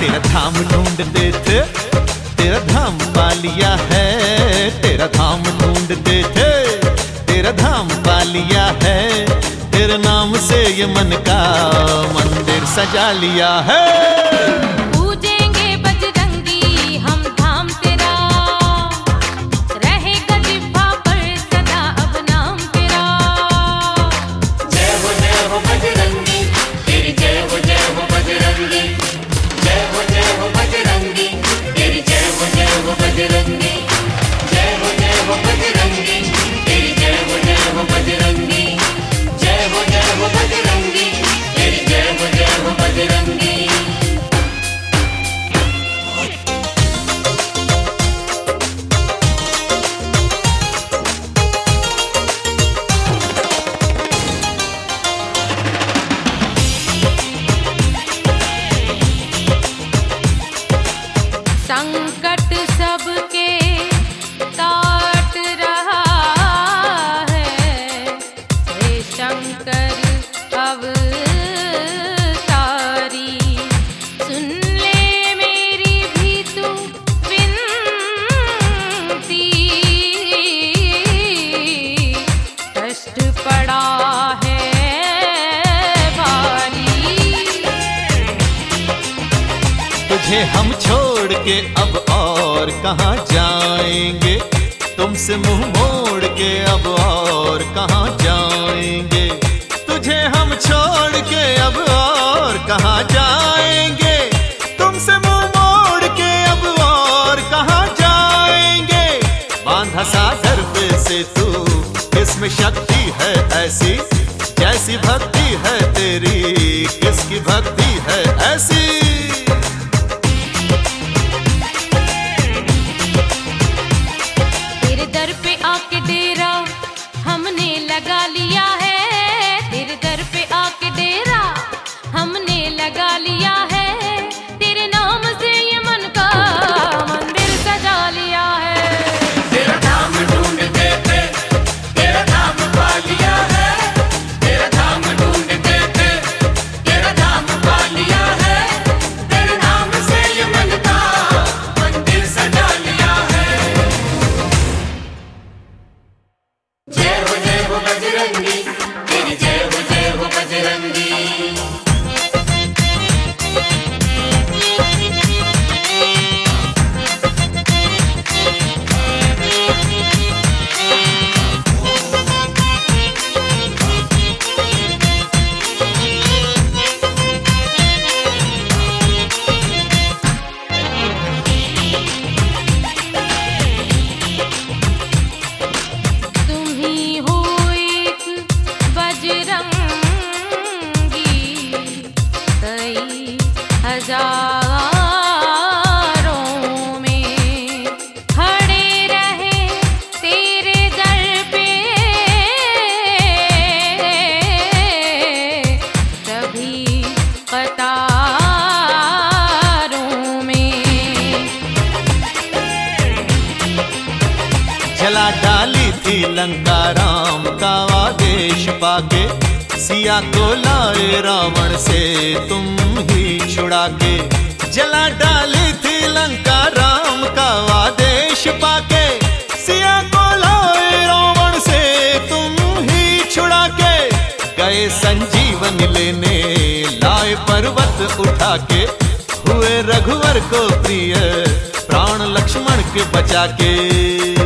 तेरा धाम ढूंढते थे, तेरा धाम पा लिया है। तेरा धाम ढूंढते थे, तेरा धाम पा लिया है। तेरे नाम से ये मन का मंदिर सजा लिया है। संकट सबके काट रहा है, हे शंकर अवतारी। सुन ले मेरी भी तू विनती, कष्ट पड़ा है तुझे हम छोड़ के अब और कहाँ जाएंगे, तुमसे मुंह मोड़ के अब और कहाँ जाएंगे। तुझे हम छोड़ के अब और कहाँ जाएंगे, तुमसे मुंह मोड़ के अब और कहाँ जाएंगे। बांधा सागर पे से तू, इसमें शक्ति है ऐसी, जैसी भक्ति है तेरी किसकी भक्ति है ऐसी। लगा लिया है, तेरे दर पे आके डेरा हमने लगा लिया है। तेरे नाम से ये मन का मंदिर सजा लिया है। तेरा धाम ढूंढते थे, तेरा धाम पा लिया है। तेरा धाम ढूंढते थे, तेरा धाम पा लिया है। तेरे नाम से ये मन का मंदिर सजा लिया है। जय हो बजरंगी, तेरी जय हो बजरंगी। हजारों में खड़े रहे तेरे दर पे, सभी कतारों में। जला डाली थी लंका राम का आदेश पाके, सिया को लाए रावण से तुम ही छुड़ा के। जला डाली थी लंका राम का आदेश पाके, सिया को लाए रावण से तुम ही छुड़ा के। गए संजीवन लेने लाए पर्वत उठा के, हुए रघुवर को प्रिय प्राण लक्ष्मण के बचा के।